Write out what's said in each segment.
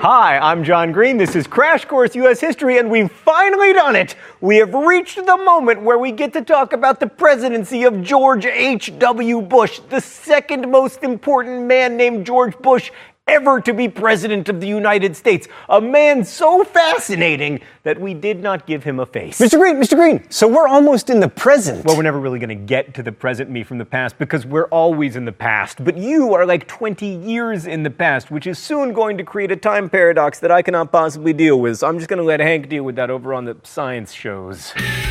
Hi, I'm John Green. This is Crash Course U.S. History, and we've finally done it. We have reached the moment where we get to talk about the presidency of George H.W. Bush, the second most important man named George Bush ever to be president of the United States. A man so fascinating that we did not give him a face. Mr. Green, so we're almost in the present. Well, we're never really going to get to the present me from the past because we're always in the past. But you are like 20 years in the past, which is soon going to create a time paradox that I cannot possibly deal with. So I'm just going to let Hank deal with that over on the science shows.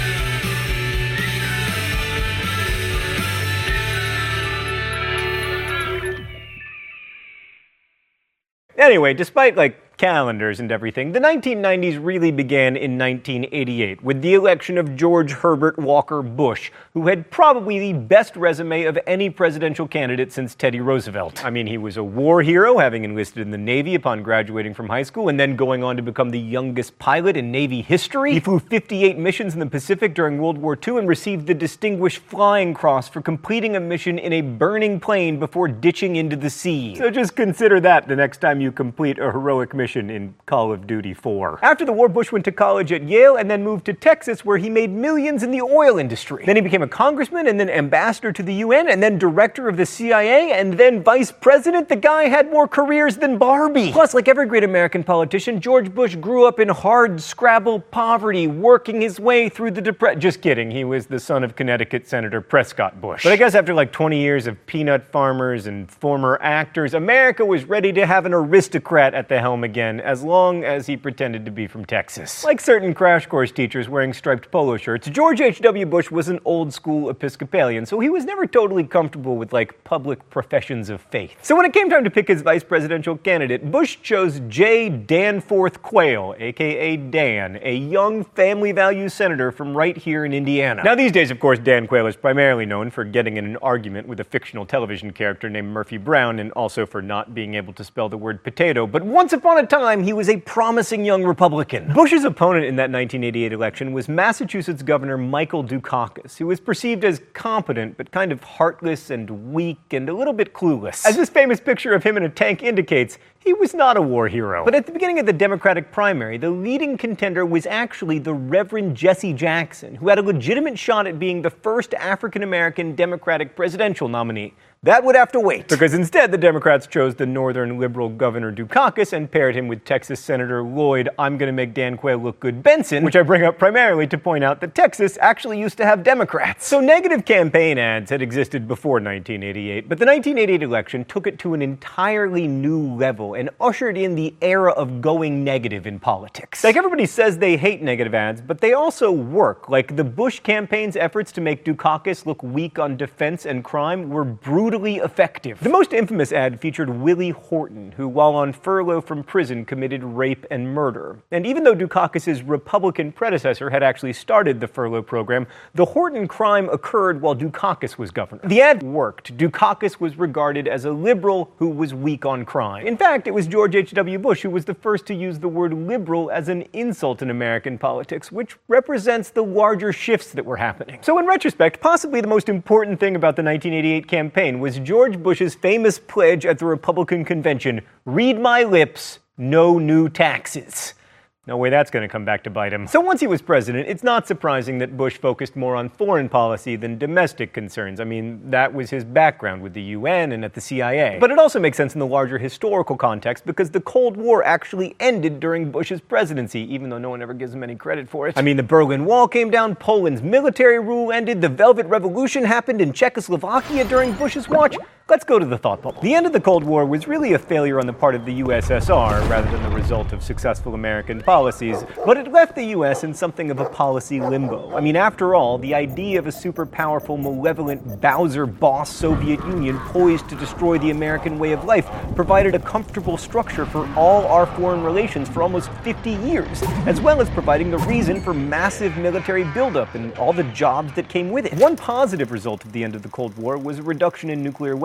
Anyway, despite calendars and everything, the 1990s really began in 1988 with the election of George Herbert Walker Bush, who had probably the best resume of any presidential candidate since Teddy Roosevelt. I mean, he was a war hero, having enlisted in the Navy upon graduating from high school and then going on to become the youngest pilot in Navy history. He flew 58 missions in the Pacific during World War II and received the Distinguished Flying Cross for completing a mission in a burning plane before ditching into the sea. So just consider that the next time you complete a heroic mission in Call of Duty 4. After the war, Bush went to college at Yale and then moved to Texas, where he made millions in the oil industry. Then he became a congressman and then ambassador to the UN and then director of the CIA and then vice president. The guy had more careers than Barbie. Plus, like every great American politician, George Bush grew up in hard scrabble poverty, working his way through the Depression. Just kidding, he was the son of Connecticut Senator Prescott Bush. But I guess after 20 years of peanut farmers and former actors, America was ready to have an aristocrat at the helm again, as long as he pretended to be from Texas. Like certain Crash Course teachers wearing striped polo shirts, George H.W. Bush was an old-school Episcopalian, so he was never totally comfortable with, public professions of faith. So when it came time to pick his vice presidential candidate, Bush chose J. Danforth Quayle, a.k.a. Dan, a young family values senator from right here in Indiana. Now, these days, of course, Dan Quayle is primarily known for getting in an argument with a fictional television character named Murphy Brown, and also for not being able to spell the word potato, but once upon a time, he was a promising young Republican. Bush's opponent in that 1988 election was Massachusetts Governor Michael Dukakis, who was perceived as competent, but kind of heartless and weak and a little bit clueless. As this famous picture of him in a tank indicates, he was not a war hero. But at the beginning of the Democratic primary, the leading contender was actually the Reverend Jesse Jackson, who had a legitimate shot at being the first African-American Democratic presidential nominee. That would have to wait, because instead the Democrats chose the northern liberal Governor Dukakis and paired him with Texas Senator Lloyd I'm gonna make Dan Quayle look good Benson, which I bring up primarily to point out that Texas actually used to have Democrats. So negative campaign ads had existed before 1988, but the 1988 election took it to an entirely new level and ushered in the era of going negative in politics. Everybody says they hate negative ads, but they also work. The Bush campaign's efforts to make Dukakis look weak on defense and crime were brutally effective. The most infamous ad featured Willie Horton, who, while on furlough from prison, committed rape and murder. And even though Dukakis' Republican predecessor had actually started the furlough program, the Horton crime occurred while Dukakis was governor. The ad worked. Dukakis was regarded as a liberal who was weak on crime. In fact, it was George H.W. Bush who was the first to use the word liberal as an insult in American politics, which represents the larger shifts that were happening. So in retrospect, possibly the most important thing about the 1988 campaign was George Bush's famous pledge at the Republican convention, "Read my lips, no new taxes." No way that's going to come back to bite him. So once he was president, it's not surprising that Bush focused more on foreign policy than domestic concerns. I mean, that was his background with the UN and at the CIA. But it also makes sense in the larger historical context because the Cold War actually ended during Bush's presidency, even though no one ever gives him any credit for it. I mean, the Berlin Wall came down, Poland's military rule ended, the Velvet Revolution happened in Czechoslovakia during Bush's watch. Let's go to the thought bubble. The end of the Cold War was really a failure on the part of the USSR rather than the result of successful American policies, but it left the US in something of a policy limbo. I mean, after all, the idea of a super powerful, malevolent Bowser boss Soviet Union poised to destroy the American way of life provided a comfortable structure for all our foreign relations for almost 50 years, as well as providing the reason for massive military buildup and all the jobs that came with it. One positive result of the end of the Cold War was a reduction in nuclear weapons.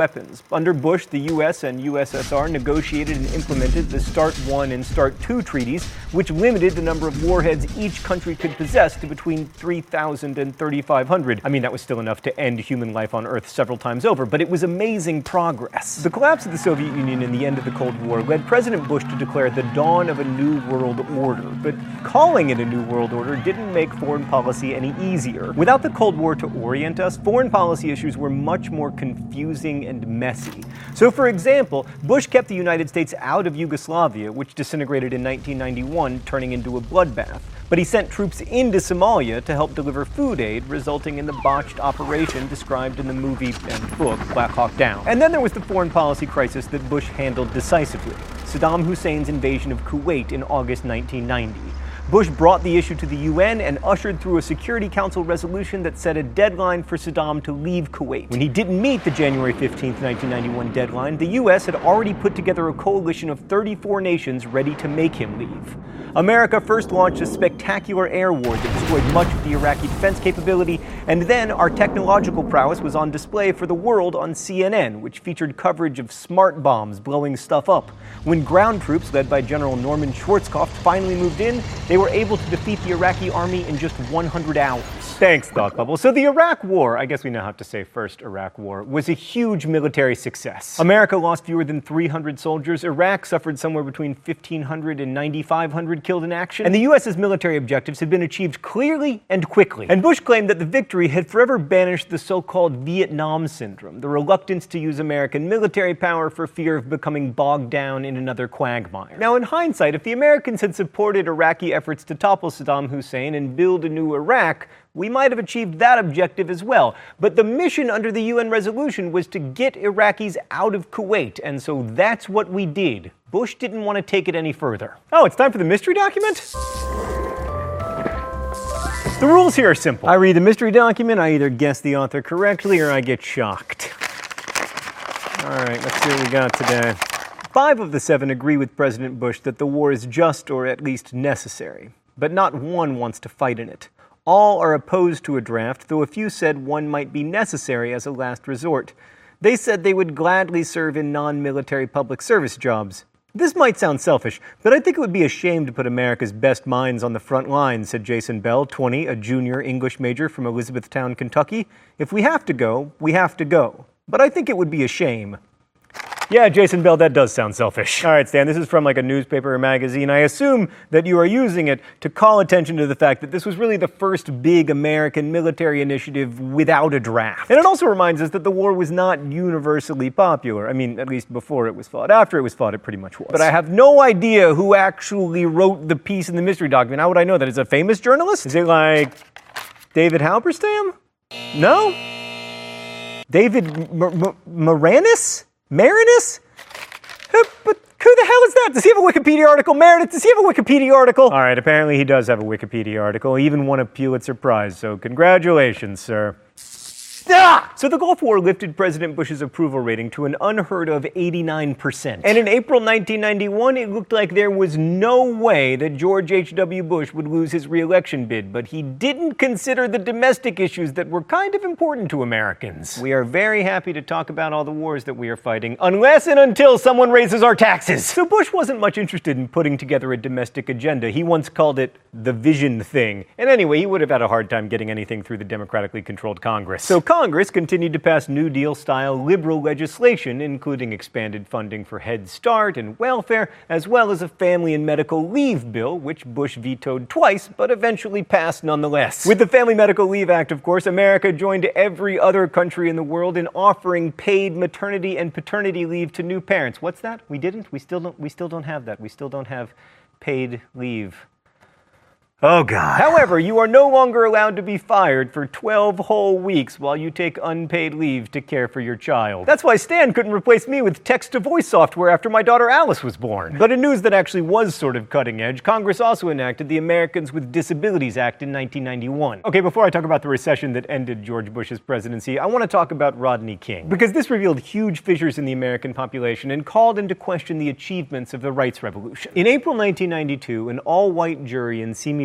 weapons. Under Bush, the U.S. and USSR negotiated and implemented the START I and START II treaties, which limited the number of warheads each country could possess to between 3,000 and 3,500. I mean, that was still enough to end human life on Earth several times over, but it was amazing progress. The collapse of the Soviet Union and the end of the Cold War led President Bush to declare the dawn of a new world order. But calling it a new world order didn't make foreign policy any easier. Without the Cold War to orient us, foreign policy issues were much more confusing and messy. So, for example, Bush kept the United States out of Yugoslavia, which disintegrated in 1991, turning into a bloodbath. But he sent troops into Somalia to help deliver food aid, resulting in the botched operation described in the movie and book Black Hawk Down. And then there was the foreign policy crisis that Bush handled decisively: Saddam Hussein's invasion of Kuwait in August 1990. Bush brought the issue to the UN and ushered through a Security Council resolution that set a deadline for Saddam to leave Kuwait. When he didn't meet the January 15, 1991 deadline, the US had already put together a coalition of 34 nations ready to make him leave. America first launched a spectacular air war that destroyed much of the Iraqi defense capability, and then our technological prowess was on display for the world on CNN, which featured coverage of smart bombs blowing stuff up. When ground troops, led by General Norman Schwarzkopf, finally moved in, they were able to defeat the Iraqi army in just 100 hours. Thanks, Thought Bubble. So the Iraq War, I guess we now have to say first Iraq War, was a huge military success. America lost fewer than 300 soldiers. Iraq suffered somewhere between 1,500 and 9,500 killed in action. And the U.S.'s military objectives had been achieved clearly and quickly. And Bush claimed that the victory had forever banished the so-called Vietnam syndrome, the reluctance to use American military power for fear of becoming bogged down in another quagmire. Now, in hindsight, if the Americans had supported Iraqi efforts to topple Saddam Hussein and build a new Iraq, we might have achieved that objective as well. But the mission under the UN resolution was to get Iraqis out of Kuwait, and so that's what we did. Bush didn't want to take it any further. Oh, it's time for the mystery document? The rules here are simple. I read the mystery document, I either guess the author correctly or I get shocked. All right, let's see what we got today. 5 of the 7 agree with President Bush that the war is just or at least necessary, but not one wants to fight in it. All are opposed to a draft, though a few said one might be necessary as a last resort. They said they would gladly serve in non-military public service jobs. This might sound selfish, but I think it would be a shame to put America's best minds on the front lines, said Jason Bell, 20, a junior English major from Elizabethtown, Kentucky. If we have to go, we have to go. But I think it would be a shame. Yeah, Jason Bell, that does sound selfish. All right, Stan, this is from like a newspaper or magazine. I assume that you are using it to call attention to the fact that this was really the first big American military initiative without a draft. And it also reminds us that the war was not universally popular. I mean, at least before it was fought. After it was fought, it pretty much was. But I have no idea who actually wrote the piece in the mystery document. How would I know that? Is it a famous journalist? Is it like David Halberstam? No? David Maraniss? Marinus? But who the hell is that? Does he have a Wikipedia article? Meredith, does he have a Wikipedia article? All right, apparently he does have a Wikipedia article. He even won a Pulitzer Prize, so congratulations, sir. So the Gulf War lifted President Bush's approval rating to an unheard of 89%. And in April 1991, it looked like there was no way that George H.W. Bush would lose his re-election bid, but he didn't consider the domestic issues that were kind of important to Americans. We are very happy to talk about all the wars that we are fighting, unless and until someone raises our taxes. So Bush wasn't much interested in putting together a domestic agenda. He once called it the vision thing. And anyway, he would have had a hard time getting anything through the democratically controlled Congress. So Congress continued to pass New Deal-style liberal legislation, including expanded funding for Head Start and welfare, as well as a family and medical leave bill, which Bush vetoed twice, but eventually passed nonetheless. With the Family Medical Leave Act, of course, America joined every other country in the world in offering paid maternity and paternity leave to new parents. What's that? We didn't? We still don't have that. We still don't have paid leave. Oh, God. However, you are no longer allowed to be fired for 12 whole weeks while you take unpaid leave to care for your child. That's why Stan couldn't replace me with text-to-voice software after my daughter Alice was born. But in news that actually was sort of cutting edge, Congress also enacted the Americans with Disabilities Act in 1991. Okay, before I talk about the recession that ended George Bush's presidency, I want to talk about Rodney King. Because this revealed huge fissures in the American population and called into question the achievements of the rights revolution. In April 1992, an all-white jury in Simi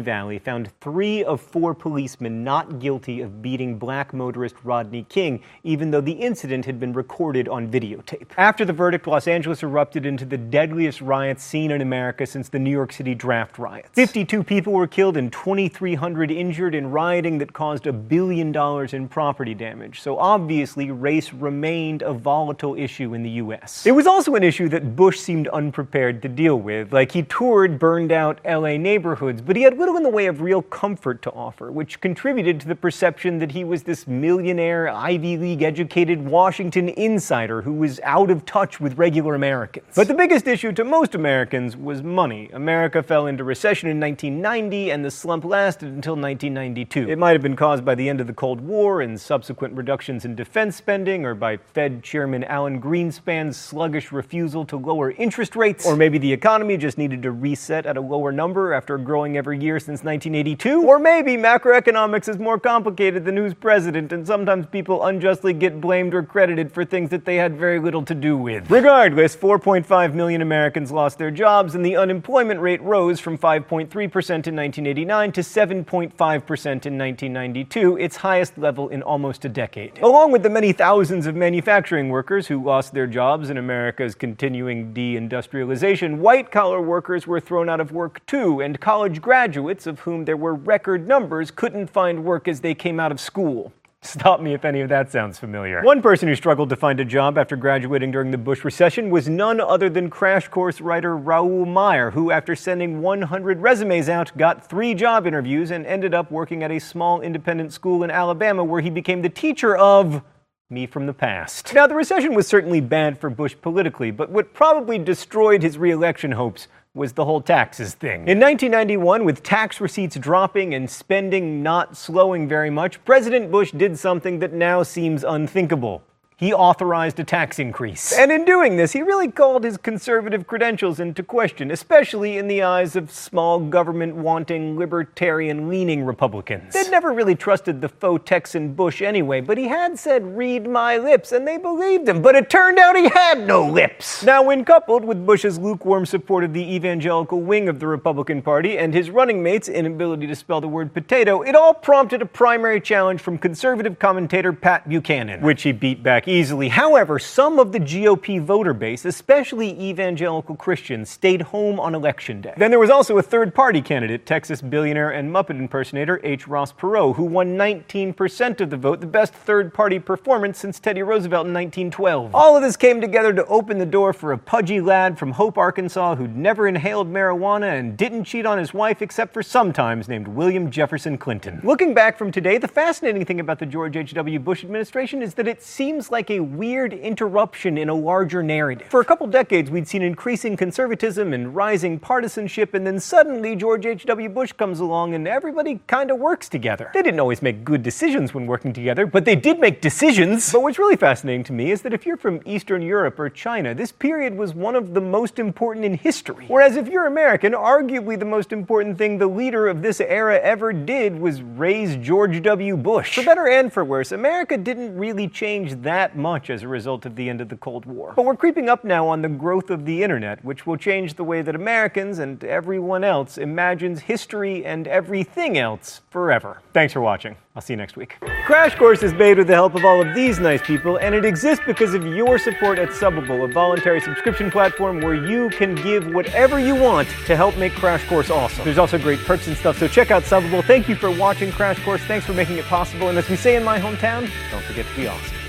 Valley found 3 of 4 policemen not guilty of beating black motorist Rodney King, even though the incident had been recorded on videotape. After the verdict, Los Angeles erupted into the deadliest riots seen in America since the New York City draft riots. 52 people were killed and 2,300 injured in rioting that caused $1 billion in property damage. So obviously, race remained a volatile issue in the U.S. It was also an issue that Bush seemed unprepared to deal with. Like, he toured burned-out L.A. neighborhoods, but he had little in the way of real comfort to offer, which contributed to the perception that he was this millionaire, Ivy League-educated Washington insider who was out of touch with regular Americans. But the biggest issue to most Americans was money. America fell into recession in 1990, and the slump lasted until 1992. It might have been caused by the end of the Cold War and subsequent reductions in defense spending, or by Fed Chairman Alan Greenspan's sluggish refusal to lower interest rates, or maybe the economy just needed to reset at a lower number after growing every year since 1982, or maybe macroeconomics is more complicated than who's president, and sometimes people unjustly get blamed or credited for things that they had very little to do with. Regardless, 4.5 million Americans lost their jobs, and the unemployment rate rose from 5.3% in 1989 to 7.5% in 1992, its highest level in almost a decade. Along with the many thousands of manufacturing workers who lost their jobs in America's continuing deindustrialization, white-collar workers were thrown out of work too, and college graduates, of whom there were record numbers, couldn't find work as they came out of school. Stop me if any of that sounds familiar. One person who struggled to find a job after graduating during the Bush recession was none other than Crash Course writer Raoul Meyer, who, after sending 100 resumes out, got 3 job interviews and ended up working at a small independent school in Alabama where he became the teacher of me from the past. Now, the recession was certainly bad for Bush politically, but what probably destroyed his re-election hopes was the whole taxes thing. In 1991, with tax receipts dropping and spending not slowing very much, President Bush did something that now seems unthinkable. He authorized a tax increase. And in doing this, he really called his conservative credentials into question, especially in the eyes of small government-wanting, libertarian-leaning Republicans. They'd never really trusted the faux Texan Bush anyway, but he had said, "Read my lips," and they believed him. But it turned out he had no lips. Now, when coupled with Bush's lukewarm support of the evangelical wing of the Republican Party and his running mate's inability to spell the word potato, it all prompted a primary challenge from conservative commentator Pat Buchanan, which he beat back easily. However, some of the GOP voter base, especially evangelical Christians, stayed home on Election Day. Then there was also a third-party candidate, Texas billionaire and Muppet impersonator H. Ross Perot, who won 19% of the vote, the best third-party performance since Teddy Roosevelt in 1912. All of this came together to open the door for a pudgy lad from Hope, Arkansas, who'd never inhaled marijuana and didn't cheat on his wife except for sometimes, named William Jefferson Clinton. Looking back from today, the fascinating thing about the George H.W. Bush administration is that it seems like a weird interruption in a larger narrative. For a couple decades, we'd seen increasing conservatism and rising partisanship, and then suddenly George H.W. Bush comes along and everybody kind of works together. They didn't always make good decisions when working together, but they did make decisions. But what's really fascinating to me is that if you're from Eastern Europe or China, this period was one of the most important in history. Whereas if you're American, arguably the most important thing the leader of this era ever did was raise George W. Bush. For better and for worse, America didn't really change that much as a result of the end of the Cold War. But we're creeping up now on the growth of the internet, which will change the way that Americans and everyone else imagines history and everything else forever. Thanks for watching. I'll see you next week. Crash Course is made with the help of all of these nice people, and it exists because of your support at Subbable, a voluntary subscription platform where you can give whatever you want to help make Crash Course awesome. There's also great perks and stuff, so check out Subbable. Thank you for watching Crash Course. Thanks for making it possible. And as we say in my hometown, don't forget to be awesome.